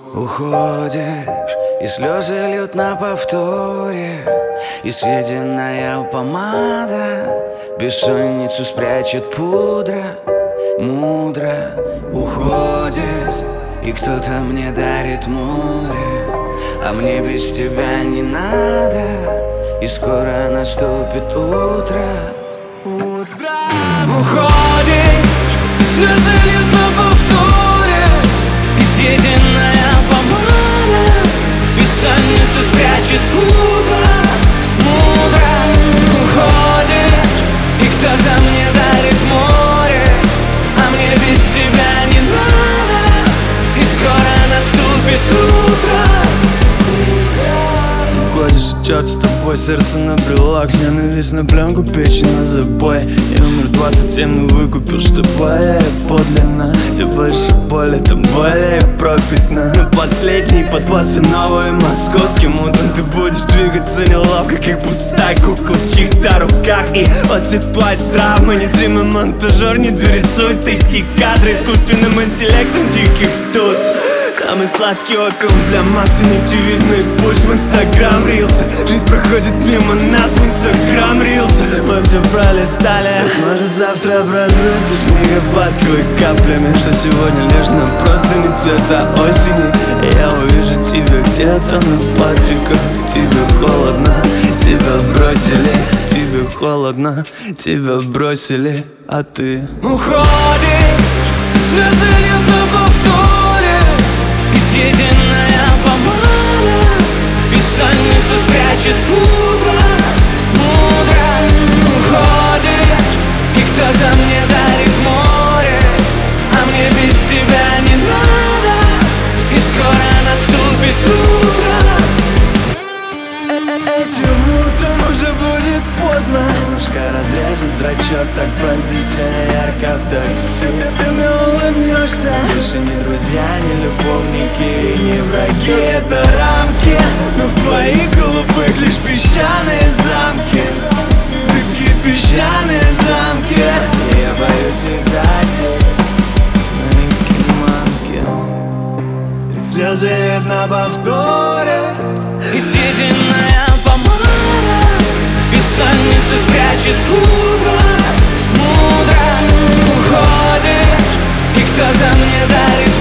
Уходишь, и слезы льют на повторе, и съеденная помада бессонницу спрячет пудра. Мудро уходишь, и кто-то мне дарит море, а мне без тебя не надо, и скоро наступит утро. Уходишь, и слезы льют на повторе, и съеденная помада бессонницу спрячет пудра. Мудро уходишь, и кто-то мне дарит море, а мне без тебя не надо, и скоро наступит утро. Уходишь, и черт с тобой, сердце на брелок, ненависть на пленку, печень на забой. Я умер 27, но выкупил, что более подлинно. Тем больше боли, тем более профитно. Но последний подбас и новый московским утром ты будешь двигаться неловко, как пустая кукла в чьих-то руках. И отсыпать травмы, незримый монтажер не дорисует эти кадры искусственным интеллектом диких туз. Самый сладкий опиум для массы, неочевидный пульс в Инстаграм рилсы. Жизнь проходит мимо нас в Инстаграм рилсы. Мы все пролистали, может завтра образуется снегопад твоими каплями, что сегодня лишь на простыни цвета осени. И я увижу тебя где-то на Патриках. Тебе холодно, тебя бросили. Тебе холодно, тебя бросили, а ты уходишь, слезы льют на повторе, и съеденная помада бессонницу спрячет пудра. Мудро уходишь, и кто-то мне дарит море, а мне без тебя не надо, и скоро наступит утро. Этим утром уже будет поздно. Мушка разрежет зрачок так пронзительно ярко в такси. Ты мне улыбнешься. Больше не друзья, не любовники, не враги. Это рамки, но в твоих голубых лишь песчаные замки. Цепкие песчаные замки. Я боюсь их сзади. Мои киманки. Слезы льют на повторе, и съеденная помада бессонницу спрячет пудра. Мудро уходишь, и кто-то мне дарит